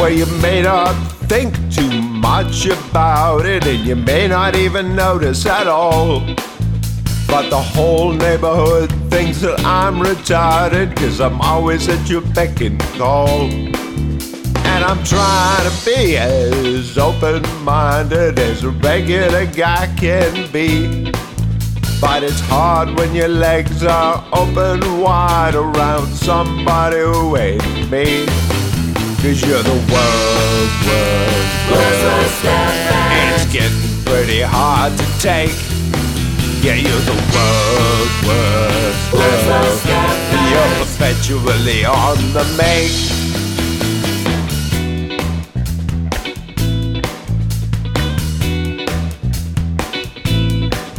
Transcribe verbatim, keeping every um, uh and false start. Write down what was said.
Well, you may not think too much about it, and you may not even notice at all. But the whole neighborhood thinks that I'm retarded, 'cause I'm always at your beck and call. And I'm trying to be as open-minded as a regular guy can be. But it's hard when your legs are open wide around somebody who ain't me. 'Cause you're the world's worst, worst, and it's getting pretty hard to take. Yeah, you're the world's worst, worst, you're perpetually on the make.